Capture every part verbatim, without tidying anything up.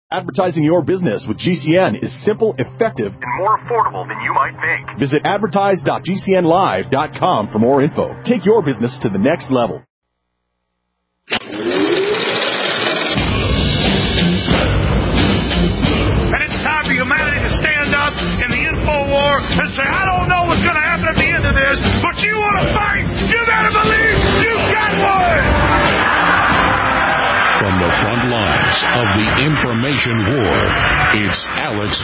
Advertising your business with G C N is simple, effective, and more affordable than you might think. Visit advertise dot g c n live dot com for more info. Take your business to the next level. And it's time for humanity to stand up in the info war and say, I don't know what's going to happen at the end of this, but you want to fight, you got to believe you got one! From the front lines of the information war, it's Alex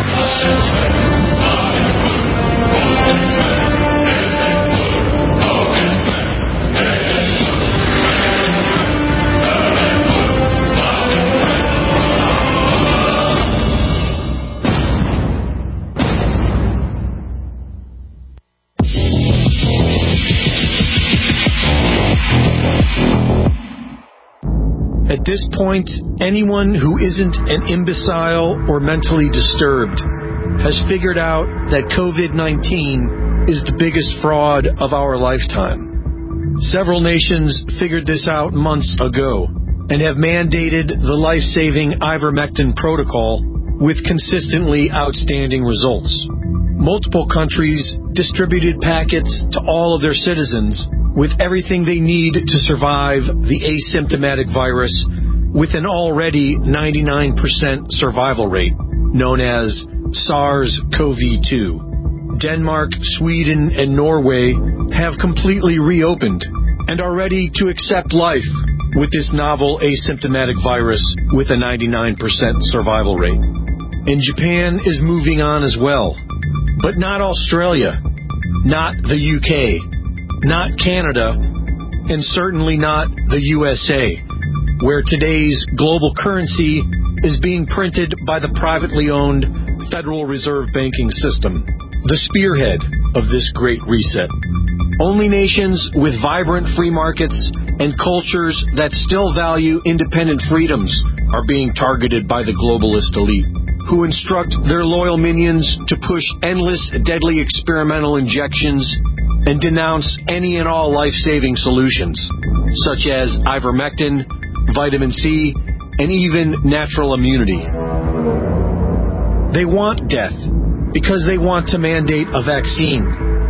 At this point, anyone who isn't an imbecile or mentally disturbed has figured out that covid nineteen is the biggest fraud of our lifetime. Several nations figured this out months ago and have mandated the life-saving ivermectin protocol with consistently outstanding results. Multiple countries distributed packets to all of their citizens with everything they need to survive the asymptomatic virus with an already ninety-nine percent survival rate, known as SARS-C o V two. Denmark, Sweden, and Norway have completely reopened and are ready to accept life with this novel asymptomatic virus with a ninety-nine percent survival rate. And Japan is moving on as well. But not Australia, not the U K, not Canada, and certainly not the U S A, where today's global currency is being printed by the privately owned Federal Reserve banking system, the spearhead of this great reset. Only nations with vibrant free markets and cultures that still value independent freedoms are being targeted by the globalist elite, who instruct their loyal minions to push endless, deadly experimental injections and denounce any and all life-saving solutions, such as ivermectin, vitamin C, and even natural immunity. They want death because they want to mandate a vaccine.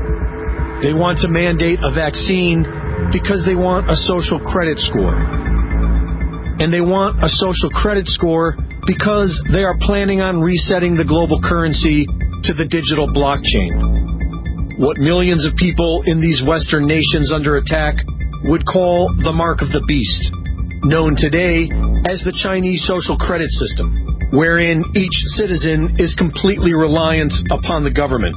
They want to mandate a vaccine because they want a social credit score. And they want a social credit score because they are planning on resetting the global currency to the digital blockchain, what millions of people in these Western nations under attack would call the mark of the beast, known today as the Chinese social credit system, wherein each citizen is completely reliant upon the government.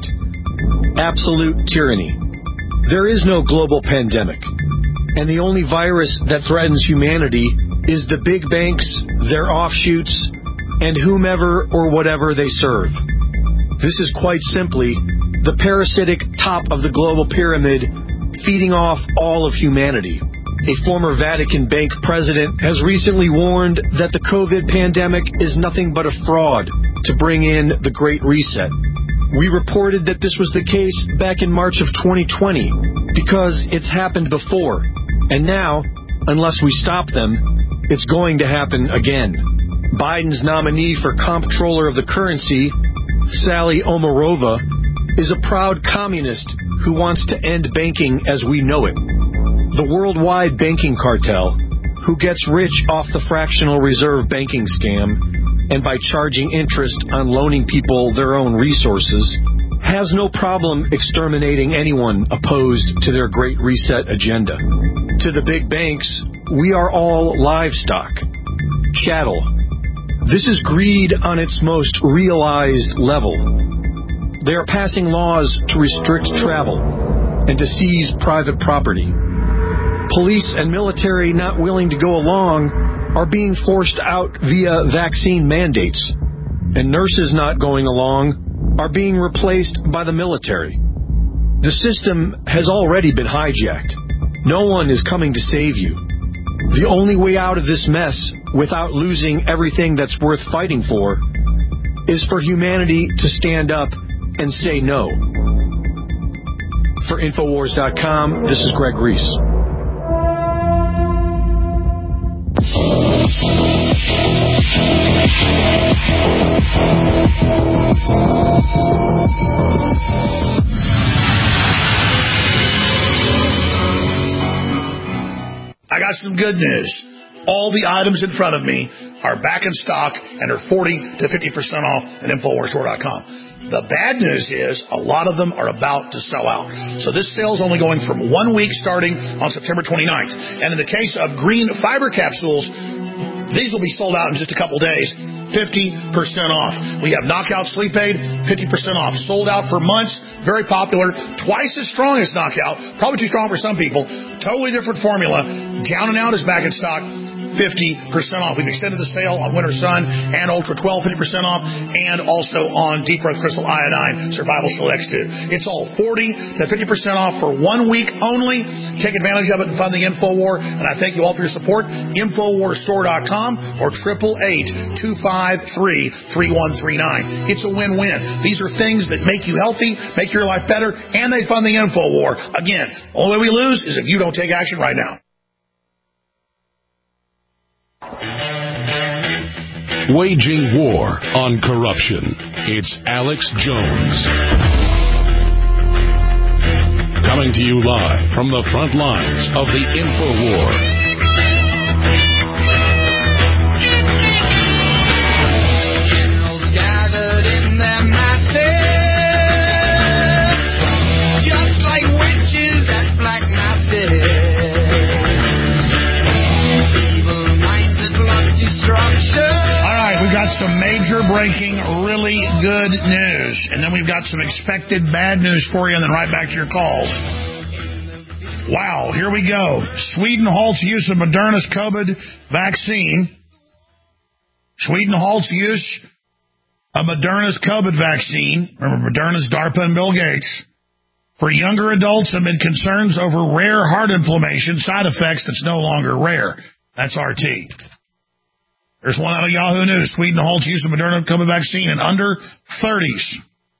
Absolute tyranny. There is no global pandemic, and the only virus that threatens humanity is the big banks, their offshoots, and whomever or whatever they serve. This is quite simply the parasitic top of the global pyramid feeding off all of humanity. A former Vatican Bank president has recently warned that the COVID pandemic is nothing but a fraud to bring in the Great Reset. We reported that this was the case back in March of twenty twenty because it's happened before, and now, unless we stop them, it's going to happen again. Biden's nominee for comptroller of the currency, Sally Omarova, is a proud communist who wants to end banking as we know it. The worldwide banking cartel, who gets rich off the fractional reserve banking scam and by charging interest on loaning people their own resources, has no problem exterminating anyone opposed to their Great Reset agenda. To the big banks, we are all livestock, chattel. This is greed on its most realized level. They are passing laws to restrict travel and to seize private property. Police and military not willing to go along are being forced out via vaccine mandates, and nurses not going along are being replaced by the military. The system has already been hijacked. No one is coming to save you. The only way out of this mess, without losing everything that's worth fighting for, is for humanity to stand up and say no. For Infowars dot com, this is Greg Reese. We'll be right back. got some good news. All the items in front of me are back in stock and are forty to fifty percent off at Infowars Store dot com. The bad news is a lot of them are about to sell out. So this sale is only going from one week starting on September twenty-ninth. And in the case of green fiber capsules, these will be sold out in just a couple days. fifty percent off. We have Knockout Sleep Aid, fifty percent off. Sold out for months. Very popular. Twice as strong as Knockout. Probably too strong for some people. Totally different formula. Down and Out is back in stock. fifty percent off. We've extended the sale on Winter Sun and Ultra twelve, fifty percent off, and also on Deep Earth Crystal Iodine Survival Shield X two. It's all forty to fifty percent off for one week only. Take advantage of it and fund the InfoWar, and I thank you all for your support. Infowars Store dot com or triple eight, two five three, three one three nine. It's a win-win. These are things that make you healthy, make your life better, and they fund the InfoWar. Again, the only way we lose is if you don't take action right now. Waging war on corruption. It's Alex Jones. Coming to you live from the front lines of the InfoWar. Some major breaking, really good news. And then we've got some expected bad news for you, and then right back to your calls. Wow, here we go. Sweden halts use of Moderna's COVID vaccine. Sweden halts use of Moderna's COVID vaccine. Remember, Moderna's DARPA and Bill Gates. For younger adults amid concerns over rare heart inflammation, side effects that's no longer rare. That's R T. There's one out of Yahoo News. Sweden halts use of Moderna COVID vaccine in under thirties.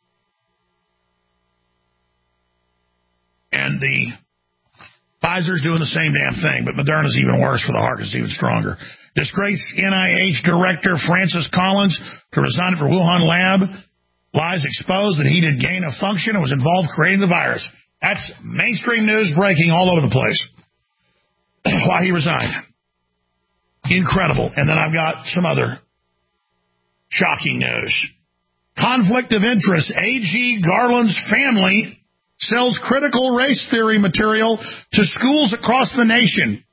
And the Pfizer's doing the same damn thing, but Moderna's even worse for the heart. It's even stronger. Disgraced N I H Director Francis Collins to resign for Wuhan lab. Lies exposed that he did gain of function and was involved creating the virus. That's mainstream news breaking all over the place. Why he resigned. Incredible. And then I've got some other shocking news. Conflict of interest. A G Garland's family sells critical race theory material to schools across the nation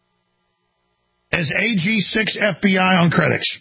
as A G six F B I on critics.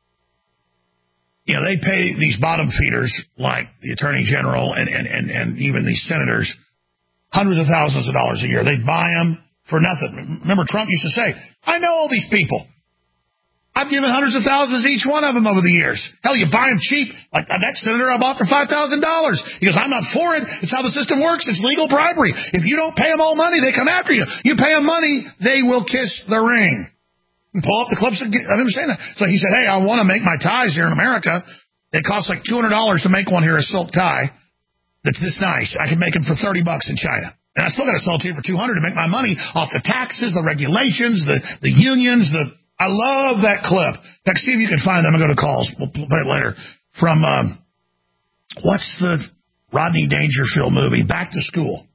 You know, they pay these bottom feeders like the Attorney General and, and, and, and even these senators hundreds of thousands of dollars a year. They buy them for nothing. Remember, Trump used to say, I know all these people. I've given hundreds of thousands each one of them over the years. Hell, you buy them cheap. Like that senator I bought for five thousand dollars. He goes, I'm not for it. It's how the system works. It's legal bribery. If you don't pay them all money, they come after you. You pay them money, they will kiss the ring. And pull up the clips of him saying that. So he said, hey, I want to make my ties here in America. It costs like two hundred dollars to make one here, a silk tie. That's this nice. I can make them for thirty bucks in China. And I still got to sell it to you for two hundred dollars to make my money off the taxes, the regulations, the, the unions, the... I love that clip. In fact, see if you can find them. I'm going to calls. We'll play it later. From, um, what's the Rodney Dangerfield movie, Back to School,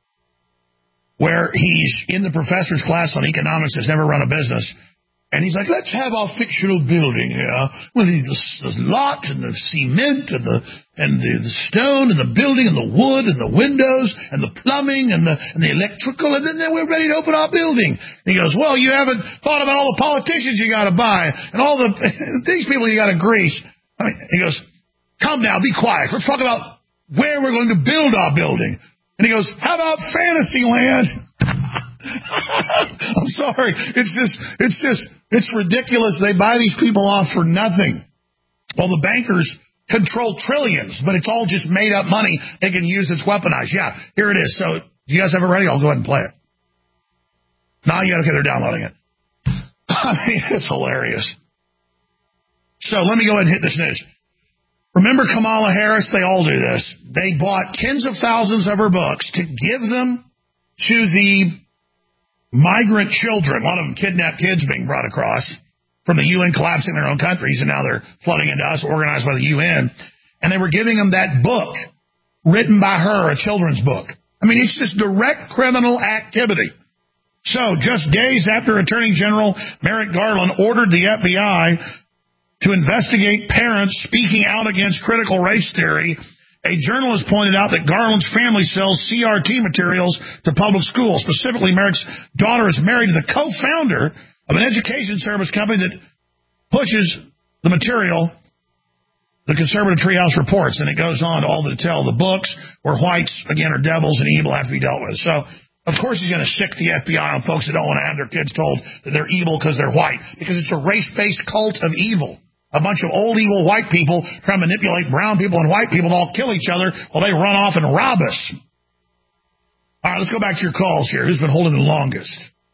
where he's in the professor's class on economics, has never run a business. And he's like, let's have our fictional building here with the, the lot and the cement and the and the, the stone and the building and the wood and the windows and the plumbing and the and the electrical, and then, then we're ready to open our building. And he goes, well, you haven't thought about all the politicians you got to buy and all the these people you got to grease. I mean, he goes, calm down, be quiet. Let's talk about where we're going to build our building. And he goes, how about Fantasyland? I'm sorry. It's just, it's just, it's ridiculous. They buy these people off for nothing. Well, the bankers control trillions, but it's all just made up money they can use that's weaponized. Yeah, here it is. So, do you guys have it ready? I'll go ahead and play it. Now you got to, okay, they're downloading it. I mean, it's hilarious. So, let me go ahead and hit this news. Remember Kamala Harris? They all do this. They bought tens of thousands of her books to give them to the migrant children. A lot of them kidnapped kids being brought across from the U N collapsing their own countries, and now they're flooding into us, organized by the U N. And they were giving them that book written by her, a children's book. I mean, it's just direct criminal activity. So, just days after Attorney General Merrick Garland ordered the F B I to investigate parents speaking out against critical race theory, a journalist pointed out that Garland's family sells C R T materials to public schools. Specifically, Merrick's daughter is married to the co-founder of an education service company that pushes the material, the conservative Treehouse Reports, and it goes on to all the tell the books where whites, again, are devils and evil have to be dealt with. So, of course, he's going to sick the F B I on folks that don't want to have their kids told that they're evil because they're white, because it's a race-based cult of evil. A bunch of old evil white people trying to manipulate brown people and white people to all kill each other while they run off and rob us. All right, let's go back to your calls here. Who's been holding the longest?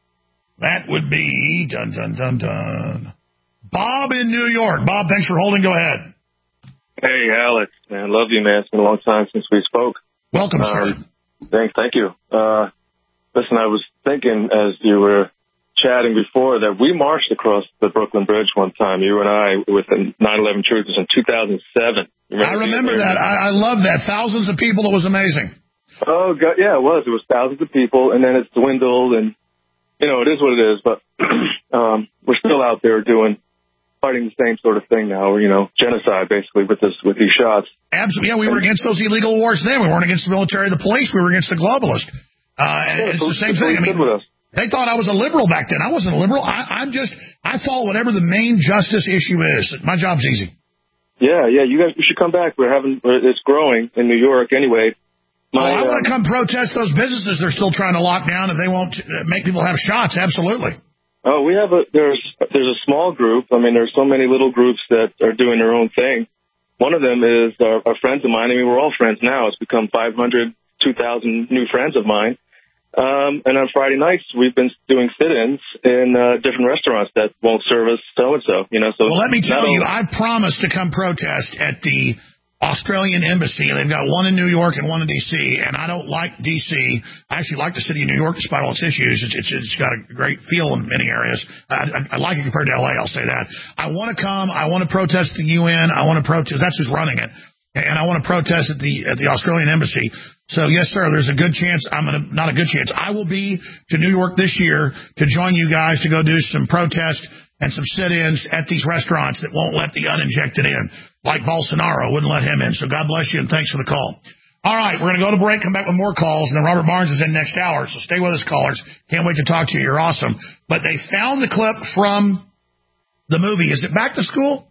That would be dun dun dun dun. Bob in New York. Bob, thanks for holding. Go ahead. Hey, Alex, man, love you, man. It's been a long time since we spoke. Welcome, um, sir. Thanks, thank you. Uh, listen, I was thinking as you were chatting before that we marched across the Brooklyn Bridge one time, you and I, with the nine eleven Truthers in two thousand seven. Remember I remember that. I, I love that. Thousands of people. It was amazing. Oh, God, yeah, it was. It was thousands of people, and then it's dwindled, and, you know, it is what it is, but um, we're still out there doing, fighting the same sort of thing now, you know, genocide, basically, with this with these shots. Absolutely. Yeah, we were against those illegal wars then. We weren't against the military or the police. We were against the globalists. Uh, yeah, it's the same thing. I mean, with us. They thought I was a liberal back then. I wasn't a liberal. I, I'm just, I follow whatever the main justice issue is. My job's easy. Yeah, yeah, you guys, you should come back. We're having, it's growing in New York anyway. My, oh, I want to um, come protest those businesses they're still trying to lock down if they won't make people have shots. Absolutely. Oh, we have a, there's, there's a small group. I mean, there's so many little groups that are doing their own thing. One of them is our, our friends of mine. I mean, we're all friends now. It's become five hundred, two thousand new friends of mine. Um, and on Friday nights, we've been doing sit-ins in uh, different restaurants that won't serve us so-and-so. You know, so well, let me tell you, I promised to come protest at the Australian Embassy. They've got one in New York and one in D C, and I don't like D C. I actually like the city of New York despite all its issues. It's, it's, it's got a great feel in many areas. I, I, I like it compared to L A, I'll say that. I want to come. I want to protest the U N. I want to protest. That's who's running it. And I want to protest at the at the Australian Embassy. So, yes, sir, there's a good chance. I'm going to, not a good chance. I will be to New York this year to join you guys to go do some protest and some sit-ins at these restaurants that won't let the uninjected in, like Bolsonaro wouldn't let him in. So God bless you, and thanks for the call. All right, we're going to go to break, come back with more calls, and then Robert Barnes is in next hour. So stay with us, callers. Can't wait to talk to you. You're awesome. But they found the clip from the movie. Is it Back to School?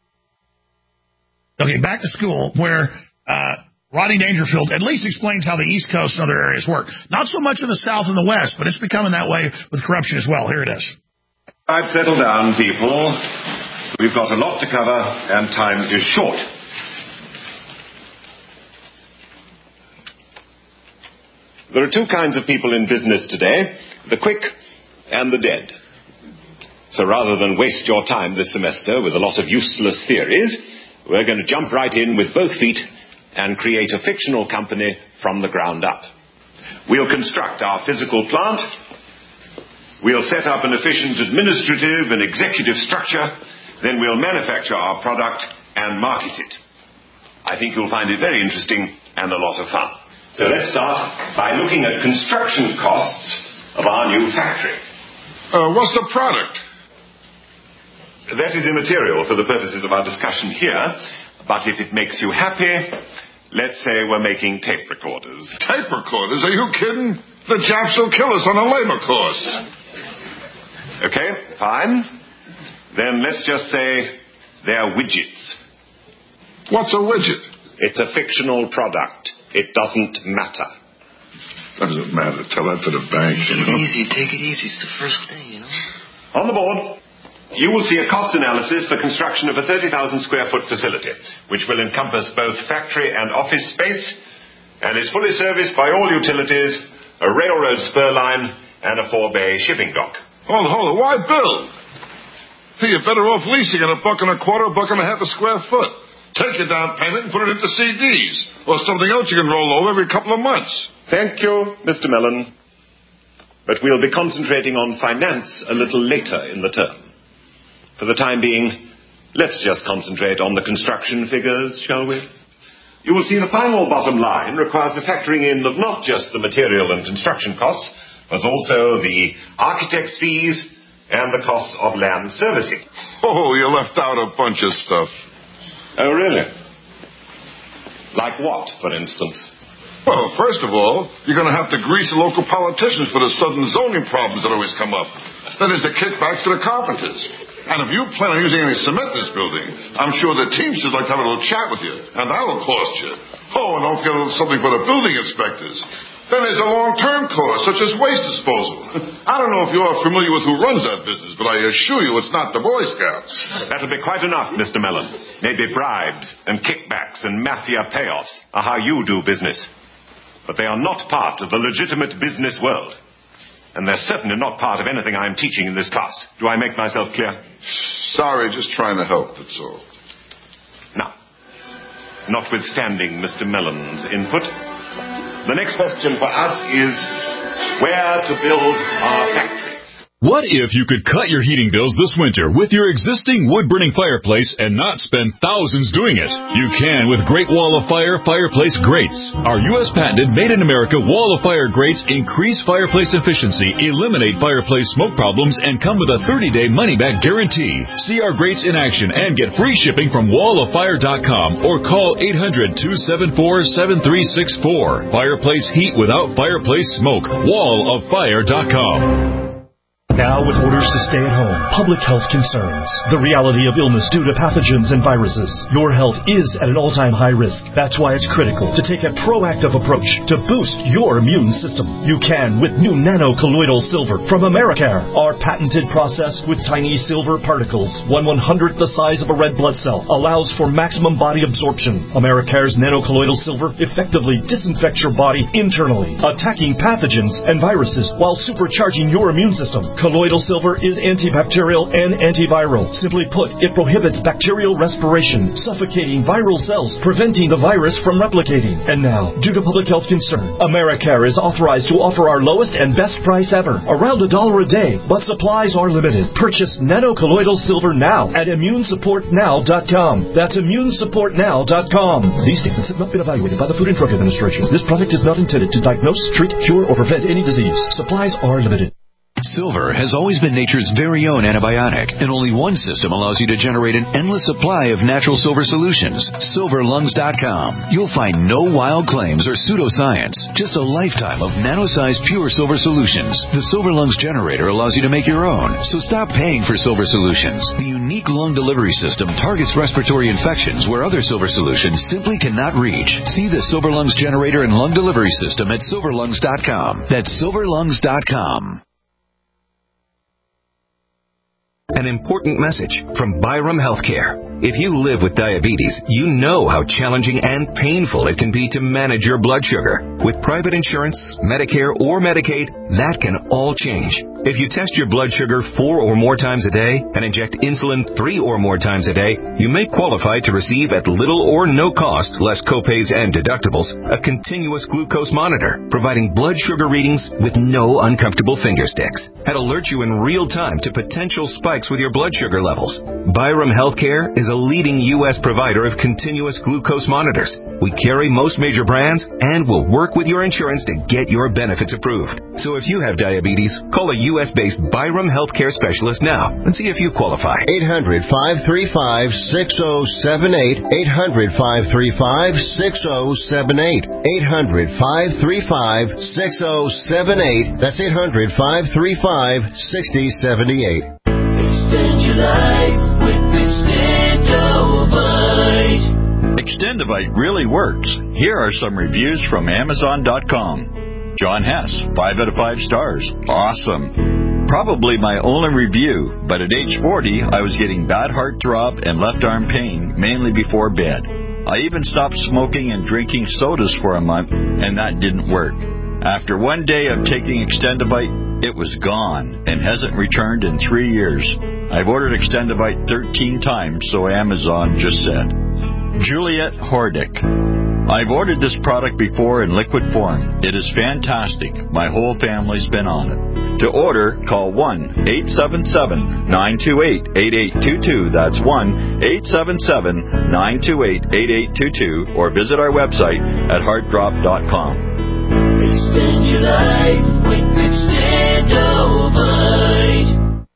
Okay, Back to School, where uh, Rodney Dangerfield at least explains how the East Coast and other areas work. Not so much in the South and the West, but it's becoming that way with corruption as well. Here it is. I've settled down, people. We've got a lot to cover, and time is short. There are two kinds of people in business today, the quick and the dead. So rather than waste your time this semester with a lot of useless theories, we're going to jump right in with both feet and create a fictional company from the ground up. We'll construct our physical plant. We'll set up an efficient administrative and executive structure. Then we'll manufacture our product and market it. I think you'll find it very interesting and a lot of fun. So let's start by looking at construction costs of our new factory. Uh, what's the product? That is immaterial for the purposes of our discussion here, but if it makes you happy, let's say we're making tape recorders. Tape recorders? Are you kidding? The Japs will kill us on a labor course. Okay, fine. Then let's just say they're widgets. What's a widget? It's a fictional product. It doesn't matter. Doesn't matter. Tell that to the bank, you know. Take it easy. Take it easy. It's the first thing, you know. On the board, you will see a cost analysis for construction of a thirty thousand square foot facility, which will encompass both factory and office space, and is fully serviced by all utilities, a railroad spur line, and a four-bay shipping dock. Hold, hold it. Why build? Hey, you're better off leasing at a buck and a quarter, a buck and a half a square foot. Take your down payment and put it into C Ds, or something else you can roll over every couple of months. Thank you, Mister Mellon. But we'll be concentrating on finance a little later in the term. For the time being, let's just concentrate on the construction figures, shall we? You will see the final bottom line requires the factoring in of not just the material and construction costs, was also the architect's fees and the costs of land servicing. Oh, you left out a bunch of stuff. Oh, really? Like what, for instance? Well, first of all, you're going to have to grease the local politicians for the sudden zoning problems that always come up. Then there's the kickbacks to the carpenters. And if you plan on using any cement in this building, I'm sure the Teamsters like to have a little chat with you, and that'll cost you. Oh, and don't forget a little something for the building inspectors. Then there's a long-term cost, such as waste disposal. I don't know if you're familiar with who runs that business, but I assure you it's not the Boy Scouts. That'll be quite enough, Mister Mellon. Maybe bribes and kickbacks and mafia payoffs are how you do business. But they are not part of the legitimate business world. And they're certainly not part of anything I'm teaching in this class. Do I make myself clear? Sorry, just trying to help, that's all. Now, notwithstanding Mister Mellon's input, the next question for us is where to build our factory. What if you could cut your heating bills this winter with your existing wood-burning fireplace and not spend thousands doing it? You can with Great Wall of Fire fireplace grates. Our U S patented made-in-America Wall of Fire grates increase fireplace efficiency, eliminate fireplace smoke problems, and come with a thirty-day money-back guarantee. See our grates in action and get free shipping from wall of fire dot com or call eight hundred, two seven four, seven three six four. Fireplace heat without fireplace smoke. wall of fire dot com. Now with orders to stay at home, public health concerns, the reality of illness due to pathogens and viruses. Your health is at an all-time high risk. That's why it's critical to take a proactive approach to boost your immune system. You can with new nano-colloidal silver from Americare. Our patented process with tiny silver particles, one one-hundredth the size of a red blood cell, allows for maximum body absorption. Americare's nano-colloidal silver effectively disinfects your body internally, attacking pathogens and viruses while supercharging your immune system. Colloidal silver is antibacterial and antiviral. Simply put, it prohibits bacterial respiration, suffocating viral cells, preventing the virus from replicating. And now, due to public health concern, Americare is authorized to offer our lowest and best price ever, around a dollar a day, but supplies are limited. Purchase nano-colloidal silver now at immune support now dot com. That's immune support now dot com. These statements have not been evaluated by the Food and Drug Administration. This product is not intended to diagnose, treat, cure, or prevent any disease. Supplies are limited. Silver has always been nature's very own antibiotic, and only one system allows you to generate an endless supply of natural silver solutions. silver lungs dot com. You'll find no wild claims or pseudoscience, just a lifetime of nano-sized pure silver solutions. The Silver Lungs generator allows you to make your own, so stop paying for silver solutions. The unique lung delivery system targets respiratory infections where other silver solutions simply cannot reach. See the Silver Lungs generator and lung delivery system at silver lungs dot com. That's silver lungs dot com. An important message from Byram Healthcare. If you live with diabetes, you know how challenging and painful it can be to manage your blood sugar. With private insurance, Medicare, or Medicaid, that can all change. If you test your blood sugar four or more times a day and inject insulin three or more times a day, you may qualify to receive at little or no cost, less copays and deductibles, a continuous glucose monitor, providing blood sugar readings with no uncomfortable finger sticks. And alert you in real time to potential spikes with your blood sugar levels. Byram Healthcare is a leading U S provider of continuous glucose monitors. We carry most major brands and will work with your insurance to get your benefits approved. So if you have diabetes, call a U S-based Byram Healthcare specialist now and see if you qualify. eight hundred, five three five, six oh seven eight. eight hundred, five three five, six oh seven eight. eight hundred, five three five, six oh seven eight. That's eight hundred, five three five, six oh seven eight. Extend your life with Extendovite. Extendovite really works. Here are some reviews from Amazon dot com. John Hess, five out of five stars. Awesome. Probably my only review, but at age forty, I was getting bad heart throb and left arm pain, mainly before bed. I even stopped smoking and drinking sodas for a month, and that didn't work. After one day of taking Extendovite, it was gone and hasn't returned in three years. I've ordered Extendovite thirteen times, so Amazon just said. Juliet Hordick. I've ordered this product before in liquid form. It is fantastic. My whole family's been on it. To order, call one eight seven seven, nine two eight, eight eight two two. That's one eight seven seven, nine two eight, eight eight two two. Or visit our website at heart drop dot com. Extend your life with Extendovite.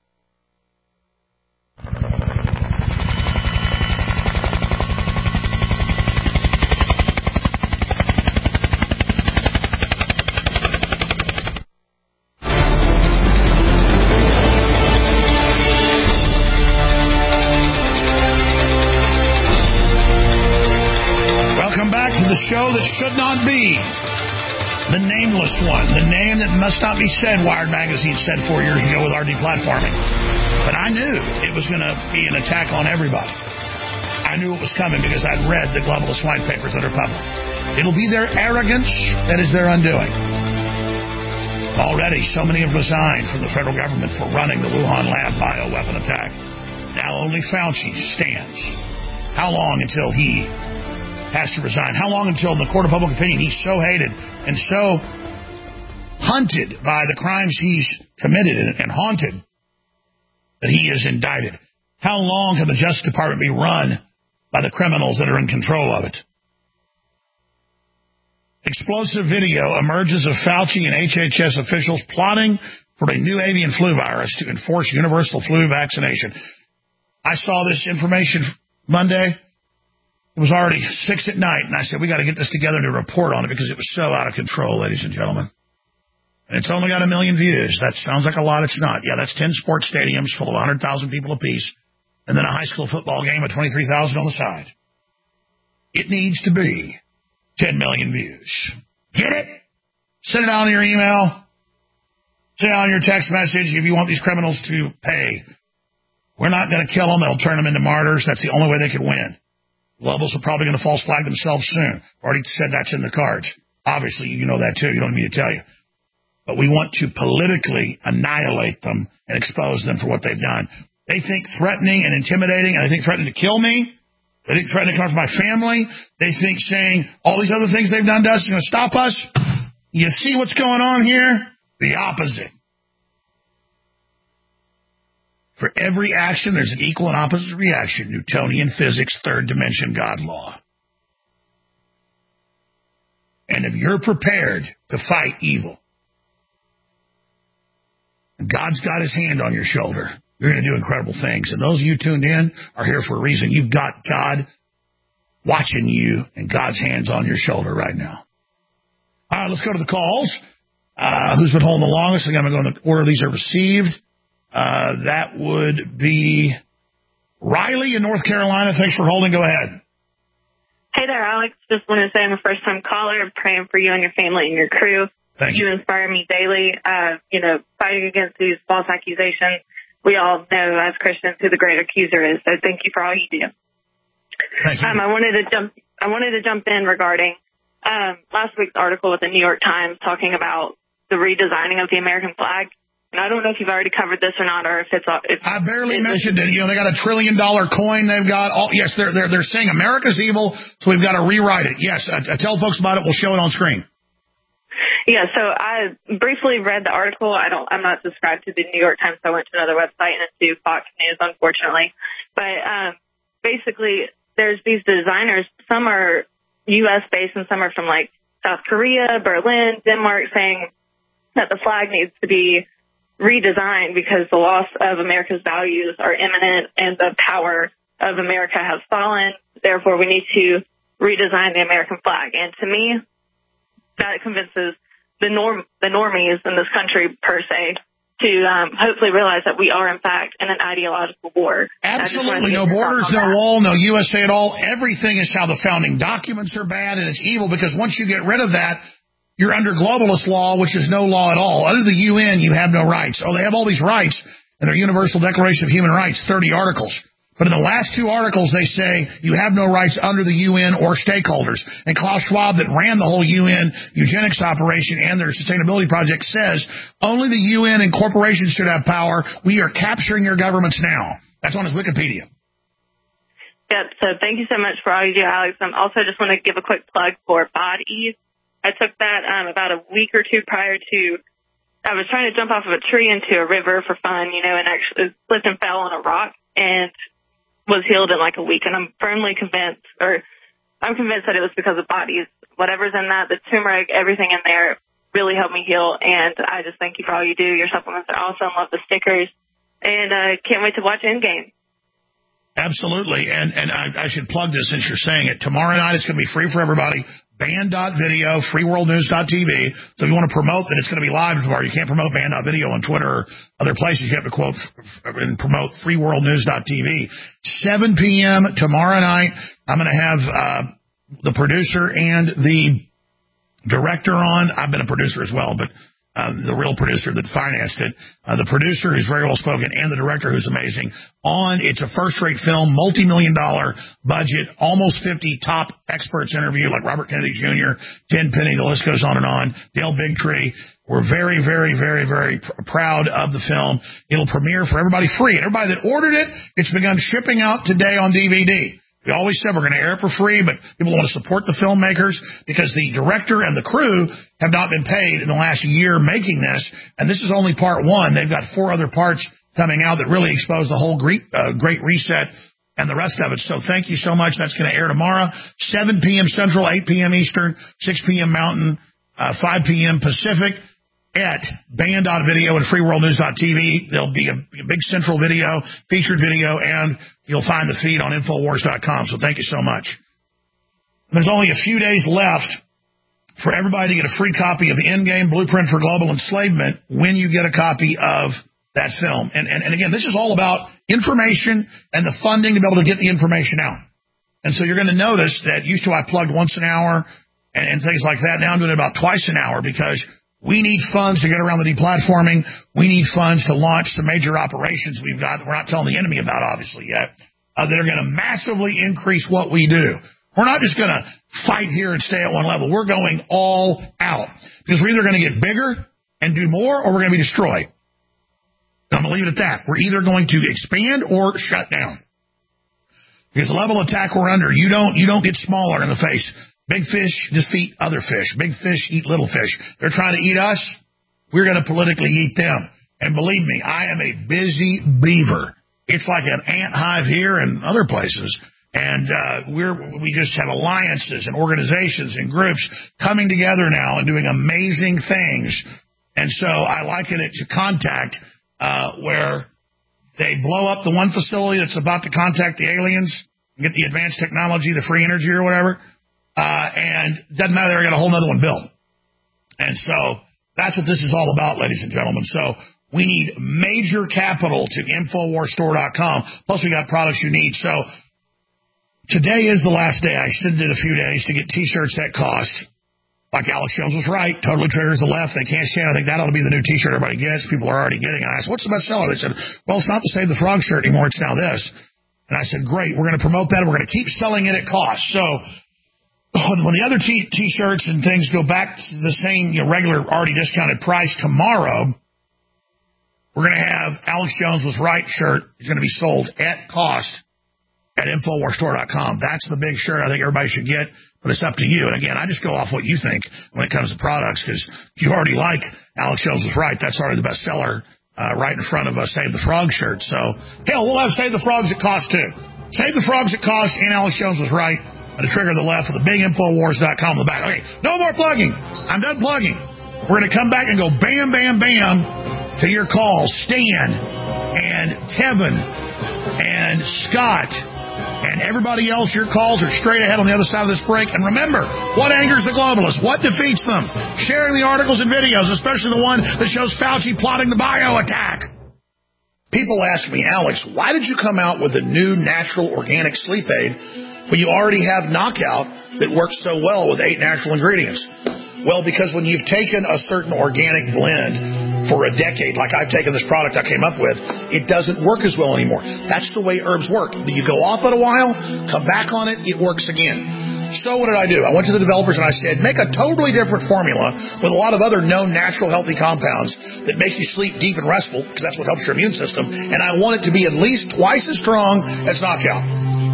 The show that should not be, the nameless one, the name that must not be said, Wired Magazine said four years ago with our deplatforming. But I knew it was going to be an attack on everybody. I knew it was coming because I'd read the globalist white papers that are public. It'll be their arrogance that is their undoing. Already, so many have resigned from the federal government for running the Wuhan lab bioweapon attack. Now only Fauci stands. How long until he has to resign? How long until in the court of public opinion he's so hated and so hunted by the crimes he's committed and haunted that he is indicted? How long can the Justice Department be run by the criminals that are in control of it? Explosive video emerges of Fauci and H H S officials plotting for a new avian flu virus to enforce universal flu vaccination. I saw this information Monday. It was already six at night, and I said, we got to get this together to report on it because it was so out of control, ladies and gentlemen. And it's only got a million views. That sounds like a lot. It's not. Yeah, that's ten sports stadiums full of one hundred thousand people apiece, and then a high school football game with twenty-three thousand on the side. It needs to be ten million views. Get it? Send it out in your email. Send it out in your text message if you want these criminals to pay. We're not going to kill them. They'll turn them into martyrs. That's the only way they could win. Globals are probably going to false flag themselves soon. Already said that's in the cards. Obviously, you know that too. You don't need me to tell you. But we want to politically annihilate them and expose them for what they've done. They think threatening and intimidating, and they think threatening to kill me. They think threatening to come after my family. They think saying all these other things they've done to us is going to stop us. You see what's going on here? The opposite. For every action, there's an equal and opposite reaction. Newtonian physics, third dimension, God law. And if you're prepared to fight evil, God's got his hand on your shoulder, you're going to do incredible things. And those of you tuned in are here for a reason. You've got God watching you and God's hands on your shoulder right now. All right, let's go to the calls. Uh, who's been holding the longest? I'm going to go in the order these are received. Uh, that would be Riley in North Carolina. Thanks for holding. Go ahead. Hey there, Alex. Just want to say I'm a first-time caller. I'm praying for you and your family and your crew. Thank you. You inspire me daily. Uh, you know, fighting against these false accusations. We all know as Christians who the great accuser is. So thank you for all you do. Thank you. Um, I wanted to jump. I wanted to jump in regarding um, last week's article with the New York Times talking about the redesigning of the American flag. And I don't know if you've already covered this or not, or if it's. If I barely it's, mentioned it. You know, they got a trillion dollar coin. They've got all. Yes, they're they're they're saying America's evil, so we've got to rewrite it. Yes, I, I tell folks about it. We'll show it on screen. Yeah, so I briefly read the article. I don't. I'm not subscribed to the New York Times, so I went to another website and to Fox News, unfortunately. But um, basically, there's these designers. Some are U S based, and some are from like South Korea, Berlin, Denmark, saying that the flag needs to be redesigned because the loss of America's values are imminent and the power of America has fallen. Therefore, we need to redesign the American flag. And to me, that convinces the norm, the normies in this country, per se, to um, hopefully realize that we are, in fact, in an ideological war. Absolutely. No borders, no wall, no U S A at all. Everything is how the founding documents are bad, and it's evil because once you get rid of that, you're under globalist law, which is no law at all. Under the U N, you have no rights. Oh, they have all these rights in their Universal Declaration of Human Rights, thirty articles. But in the last two articles, they say you have no rights under the U N or stakeholders. And Klaus Schwab, that ran the whole U N eugenics operation and their sustainability project, says only the U N and corporations should have power. We are capturing your governments now. That's on his Wikipedia. Yep, so thank you so much for all you do, Alex. I um, also just want to give a quick plug for Bod Ease. I took that um, about a week or two prior to, I was trying to jump off of a tree into a river for fun, you know, and actually slipped and fell on a rock and was healed in like a week. And I'm firmly convinced, or I'm convinced that it was because of bodies. Whatever's in that, the turmeric, everything in there, really helped me heal. And I just thank you for all you do. Your supplements are awesome. Love the stickers. And uh, can't wait to watch Endgame. Absolutely. And and I, I should plug this since you're saying it. Tomorrow night it's going to be free for everybody. Band dot video, free world news dot t v. So if you want to promote that it's going to be live tomorrow, you can't promote Band dot video on Twitter or other places. You have to quote and promote free world news dot t v. seven p.m. tomorrow night, I'm going to have uh, the producer and the director on. I've been a producer as well, but Uh, the real producer that financed it, uh, the producer who's very well spoken, and the director who's amazing. On, it's a first-rate film, multi-million dollar budget, almost fifty top experts interview, like Robert Kennedy Junior, Tenpenny, the list goes on and on, Dale Bigtree. We're very, very, very, very pr- proud of the film. It'll premiere for everybody free. And everybody that ordered it, it's begun shipping out today on D V D. We always said we're going to air it for free, but people want to support the filmmakers because the director and the crew have not been paid in the last year making this, and this is only part one. They've got four other parts coming out that really expose the whole great, uh, great reset and the rest of it. So thank you so much. That's going to air tomorrow, seven p.m. Central, eight p.m. Eastern, six p.m. Mountain, uh, five p.m. Pacific. At Band dot video and free world news dot t v. There'll be a, a big central video, featured video, and you'll find the feed on infowars dot com. So thank you so much. There's only a few days left for everybody to get a free copy of Endgame, Blueprint for Global Enslavement, when you get a copy of that film. And, and, and again, this is all about information and the funding to be able to get the information out. And so you're going to notice that used to I plugged once an hour and, and things like that. Now I'm doing it about twice an hour because we need funds to get around the deplatforming. We need funds to launch some major operations we've got that we're not telling the enemy about, obviously, yet, uh, that are going to massively increase what we do. We're not just going to fight here and stay at one level. We're going all out because we're either going to get bigger and do more or we're going to be destroyed. I'm going to leave it at that. We're either going to expand or shut down. Because the level of attack we're under, you don't, you don't get smaller in the face. Big fish defeat other fish. Big fish eat little fish. They're trying to eat us. We're going to politically eat them. And believe me, I am a busy beaver. It's like an ant hive here and other places. And uh, we're we just have alliances and organizations and groups coming together now and doing amazing things. And so I liken it to Contact, uh, where they blow up the one facility that's about to contact the aliens and get the advanced technology, the free energy or whatever. Uh, and it doesn't matter, they got a whole other one built. And so that's what this is all about, ladies and gentlemen. So we need major capital to infowars store dot com. Plus, we got products you need. So today is the last day. I extended it a few days to get T-shirts at cost. Like Alex Jones was right. Totally triggers the left. They can't stand it. I think that ought to be the new T-shirt everybody gets. People are already getting it. I asked, what's the best seller? They said, well, it's not the Save the Frog shirt anymore. It's now this. And I said, great. We're going to promote that. We're going to keep selling it at cost. So when the other t- T-shirts and things go back to the same, you know, regular, already discounted price tomorrow, we're going to have Alex Jones was right shirt is going to be sold at cost at infowars store dot com. That's the big shirt I think everybody should get, but it's up to you. And again, I just go off what you think when it comes to products, because if you already like Alex Jones was right, that's already the best seller uh, right in front of a Save the Frog shirt. So, hell, we'll have Save the Frogs at cost too. Save the Frogs at cost and Alex Jones was right. To trigger the left with the big infowars dot com on the back. Okay, no more plugging. I'm done plugging. We're going to come back and go bam, bam, bam to your calls. Stan and Kevin and Scott and everybody else, your calls are straight ahead on the other side of this break. And remember, what angers the globalists? What defeats them? Sharing the articles and videos, especially the one that shows Fauci plotting the bio attack. People ask me, Alex, why did you come out with a new natural organic sleep aid when you already have Knockout that works so well with eight natural ingredients? Well, because when you've taken a certain organic blend for a decade, like I've taken this product I came up with, it doesn't work as well anymore. That's the way herbs work. You go off it a while, come back on it, it works again. So what did I do? I went to the developers and I said, make a totally different formula with a lot of other known natural healthy compounds that make you sleep deep and restful, because that's what helps your immune system, and I want it to be at least twice as strong as Knockout.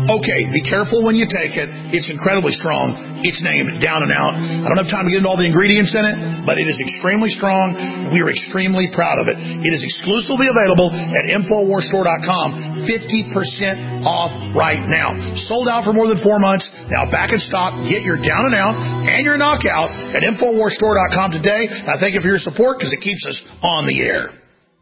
Okay, be careful when you take it. It's incredibly strong. It's named Down and Out. I don't have time to get into all the ingredients in it, but it is extremely strong, and we are extremely proud of it. It is exclusively available at Infowars Store dot com. fifty percent off right now. Sold out for more than four months. Now back in stock. Get your Down and Out and your Knockout at Infowars Store dot com today. And I thank you for your support because it keeps us on the air.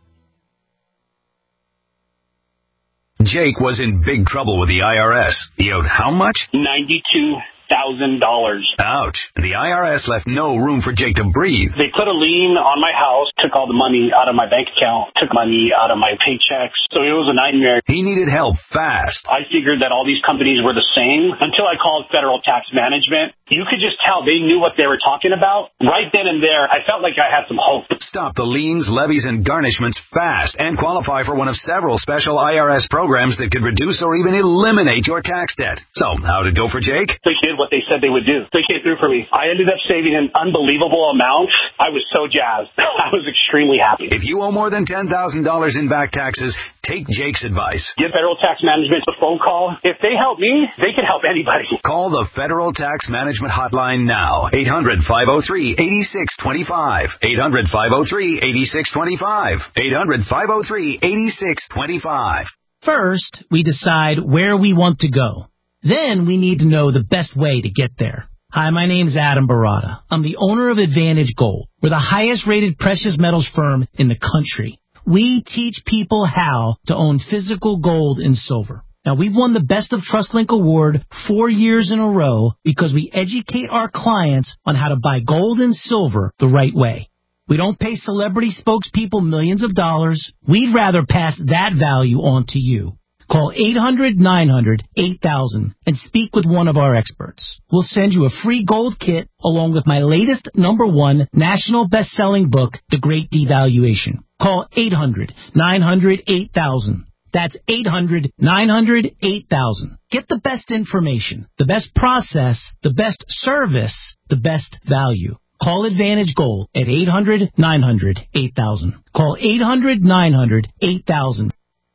Jake was in big trouble with the I R S. He owed how much? ninety-two thousand dollars. Ouch. The I R S left no room for Jake to breathe. They put a lien on my house, took all the money out of my bank account, took money out of my paychecks. So it was a nightmare. He needed help fast. I figured that all these companies were the same until I called Federal Tax Management. You could just tell they knew what they were talking about. Right then and there, I felt like I had some hope. Stop the liens, levies, and garnishments fast and qualify for one of several special I R S programs that could reduce or even eliminate your tax debt. So, how'd it go for Jake? They did what they said they would do. They came through for me. I ended up saving an unbelievable amount. I was so jazzed. I was extremely happy. If you owe more than ten thousand dollars in back taxes, take Jake's advice. Give Federal Tax Management a phone call. If they help me, they can help anybody. Call the Federal Tax Management Hotline now. eight hundred, five oh three, eight six two five. eight hundred, five oh three, eight six two five. eight hundred, five oh three, eight six two five. First, we decide where we want to go. Then we need to know the best way to get there. Hi, my name's Adam Barata. I'm the owner of Advantage Gold. We're the highest rated precious metals firm in the country. We teach people how to own physical gold and silver. Now, we've won the Best of TrustLink Award four years in a row because we educate our clients on how to buy gold and silver the right way. We don't pay celebrity spokespeople millions of dollars. We'd rather pass that value on to you. Call eight hundred, nine hundred, eight thousand and speak with one of our experts. We'll send you a free gold kit along with my latest number one national best-selling book, The Great Devaluation. Call eight hundred, nine hundred, eight thousand. That's eight hundred, nine hundred, eight thousand. Get the best information, the best process, the best service, the best value. Call Advantage Gold at eight hundred, nine hundred, eight thousand. Call eight hundred, nine hundred, eight thousand.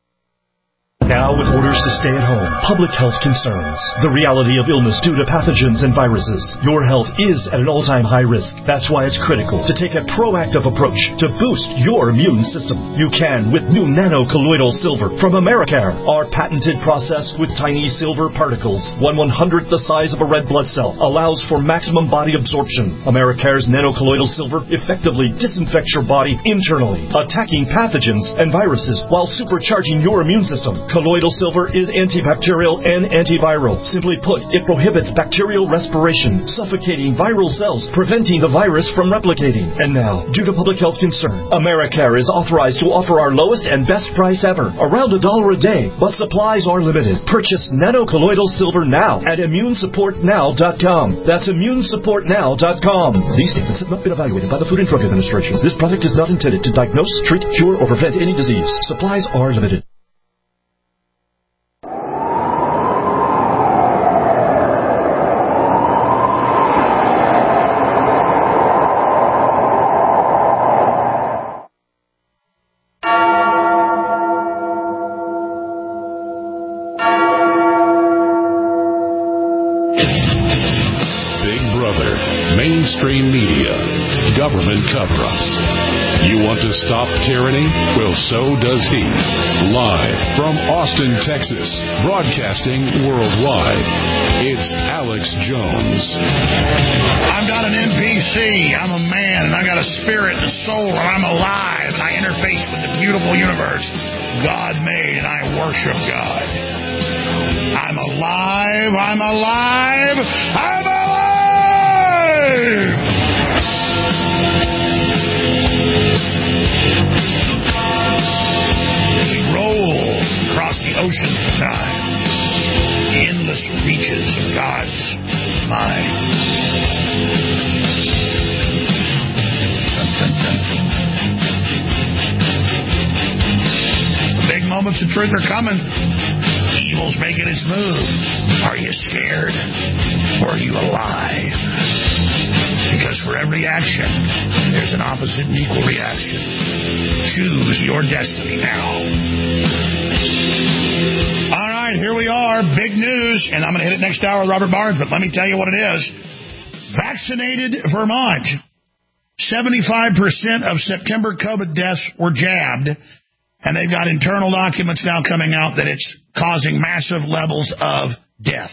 Now with orders to stay at home, public health concerns, the reality of illness due to pathogens and viruses. Your health is at an all-time high risk. That's why it's critical to take a proactive approach to boost your immune system. You can with new nano-colloidal silver from Americare. Our patented process with tiny silver particles, one one-hundredth the size of a red blood cell, allows for maximum body absorption. Americare's nano-colloidal silver effectively disinfects your body internally, attacking pathogens and viruses while supercharging your immune system. Colloidal silver is antibacterial and antiviral. Simply put, it prohibits bacterial respiration, suffocating viral cells, preventing the virus from replicating. And now, due to public health concern, Americare is authorized to offer our lowest and best price ever, around a dollar a day, but supplies are limited. Purchase nano-colloidal silver now at immune support now dot com. That's immune support now dot com. These statements have not been evaluated by the Food and Drug Administration. This product is not intended to diagnose, treat, cure, or prevent any disease. Supplies are limited. Mainstream media, government cover-ups. You want to stop tyranny? Well, so does he. Live from Austin, Texas, broadcasting worldwide, it's Alex Jones. I'm not an N P C. I'm a man, and I got a spirit and a soul, and I'm alive, and I interface with the beautiful universe God made, and I worship God. I'm alive. I'm alive. I'm alive. We roll across the oceans of time, the endless reaches of God's mind. Dun, dun, dun. The big moments of truth are coming. Evil's making its move. Are you scared? Or are you alive? Because for every action, there's an opposite and equal reaction. Choose your destiny now. All right, here we are, big news, and I'm going to hit it next hour with Robert Barnes, but let me tell you what it is. Vaccinated Vermont. seventy-five percent of September COVID deaths were jabbed, and they've got internal documents now coming out that it's causing massive levels of death.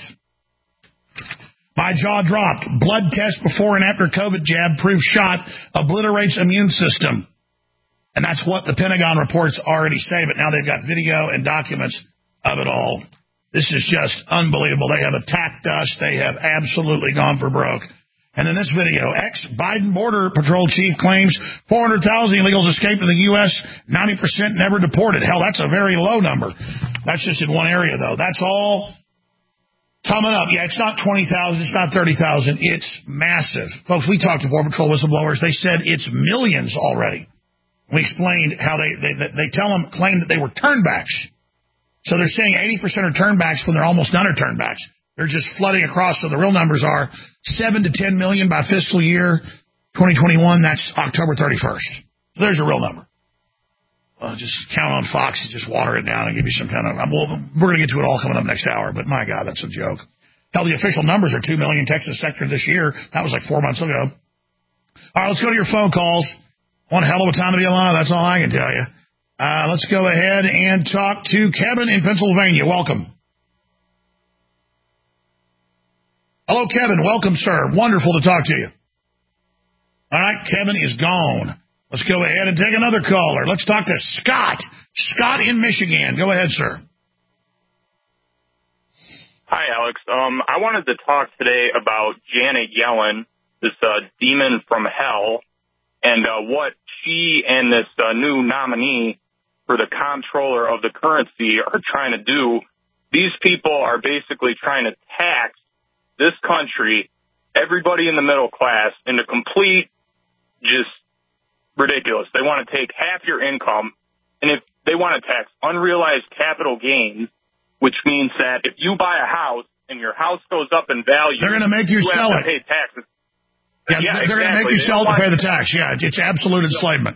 My jaw dropped. Blood test before and after COVID jab proves shot obliterates immune system. And that's what the Pentagon reports already say, but now they've got video and documents of it all. This is just unbelievable. They have attacked us. They have absolutely gone for broke. And then this video, ex-Biden Border Patrol chief claims four hundred thousand illegals escaped to the U S, ninety percent never deported. Hell, that's a very low number. That's just in one area, though. That's all coming up. Yeah, it's not twenty thousand. It's not thirty thousand. It's massive. Folks, we talked to Border Patrol whistleblowers. They said it's millions already. We explained how they, they, they tell them, claim that they were turnbacks. So they're saying eighty percent are turnbacks when they're almost none are turnbacks. They're just flooding across, so the real numbers are seven to ten million by fiscal year twenty twenty-one. That's October thirty-first. So there's a real number. Well, just count on Fox to just water it down and give you some kind of... Well, we're going to get to it all coming up next hour, but my God, that's a joke. Hell, the official numbers are two million Texas sector this year. That was like four months ago. All right, let's go to your phone calls. One hell of a time to be alive, that's all I can tell you. Uh, let's go ahead and talk to Kevin in Pennsylvania. Welcome. Hello, Kevin. Welcome, sir. Wonderful to talk to you. All right, Kevin is gone. Let's go ahead and take another caller. Let's talk to Scott. Scott in Michigan. Go ahead, sir. Hi, Alex. Um, I wanted to talk today about Janet Yellen, this uh, demon from hell, and uh, what she and this uh, new nominee for the comptroller of the currency are trying to do. These people are basically trying to tax this country, everybody in the middle class, into complete just ridiculous. They want to take half your income, and if they want to tax unrealized capital gains, which means that if you buy a house and your house goes up in value, they're going to make you, you sell have it. To pay taxes. Yeah, yeah, they're exactly. going to make you sell it to pay the tax. Yeah, it's absolute enslavement.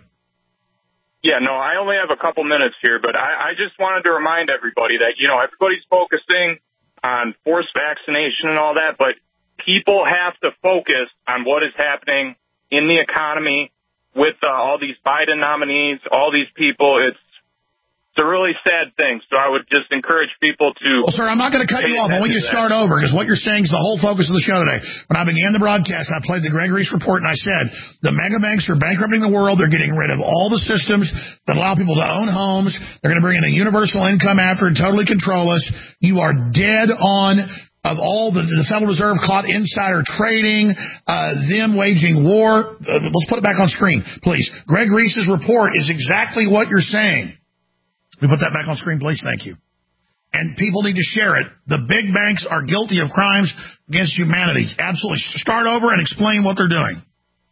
Yeah, no, I only have a couple minutes here, but I, I just wanted to remind everybody that, you know, everybody's focusing on forced vaccination and all that, but people have to focus on what is happening in the economy with uh, all these Biden nominees, all these people. It's It's a really sad thing, so I would just encourage people to... Well, sir, I'm not going to cut you off. I want you to start over, because what you're saying is the whole focus of the show today. When I began the broadcast, I played the Greg Reese report, and I said, the mega banks are bankrupting the world. They're getting rid of all the systems that allow people to own homes. They're going to bring in a universal income after and totally control us. You are dead on... Of all the, the Federal Reserve caught insider trading, uh, them waging war. Uh, let's put it back on screen, please. Greg Reese's report is exactly what you're saying. We put that back on screen, please. Thank you. And people need to share it. The big banks are guilty of crimes against humanity. Absolutely. Start over and explain what they're doing.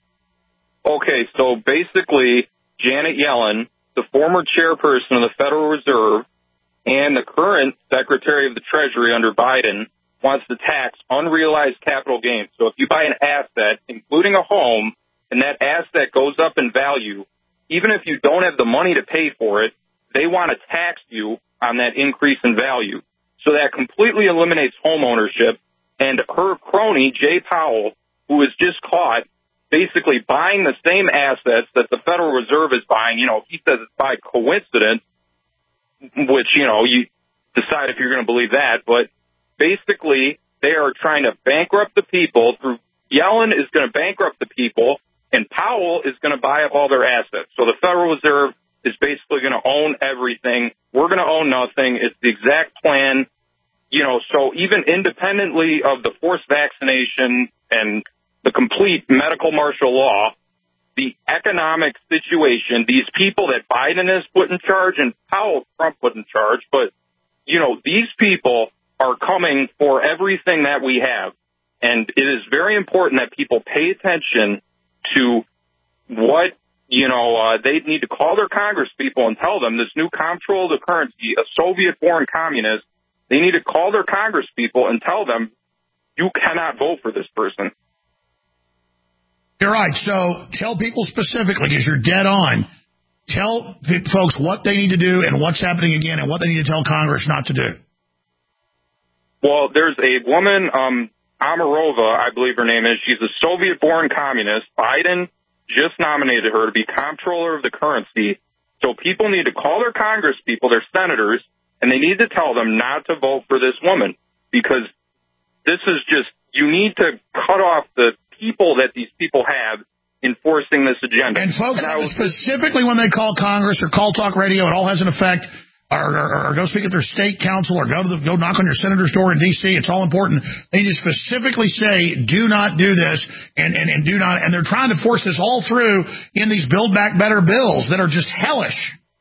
Okay, so basically, Janet Yellen, the former chairperson of the Federal Reserve and the current Secretary of the Treasury under Biden, wants to tax unrealized capital gains. So if you buy an asset, including a home, and that asset goes up in value, even if you don't have the money to pay for it, they want to tax you on that increase in value. So that completely eliminates home ownership. And her crony, Jay Powell, who is just caught basically buying the same assets that the Federal Reserve is buying, you know, he says it's by coincidence, which, you know, you decide if you're going to believe that, but basically, they are trying to bankrupt the people. Through Yellen is going to bankrupt the people, and Powell is going to buy up all their assets. So the Federal Reserve is basically going to own everything. We're going to own nothing. It's the exact plan. You know, so even independently of the forced vaccination and the complete medical martial law, the economic situation, these people that Biden has put in charge and Powell, Trump put in charge, but, you know, these people are coming for everything that we have. And it is very important that people pay attention to what, you know, uh, they need to call their Congress people and tell them this new comptroller of the currency, a Soviet-born communist, they need to call their Congress people and tell them you cannot vote for this person. You're right. So tell people specifically, because you're dead on, tell folks what they need to do and what's happening again and what they need to tell Congress not to do. Well, there's a woman, um, Amarova, I believe her name is. She's a Soviet-born communist. Biden just nominated her to be comptroller of the currency. So people need to call their congresspeople, their senators, and they need to tell them not to vote for this woman, because this is just, you need to cut off the people that these people have enforcing this agenda. And folks, and was, specifically when they call Congress or call talk radio, it all has an effect. Or, or, or go speak at their state council, or go to the, go knock on your senator's door in D C. It's all important. They just specifically say, do not do this, and, and, and do not. And they're trying to force this all through in these Build Back Better bills that are just hellish.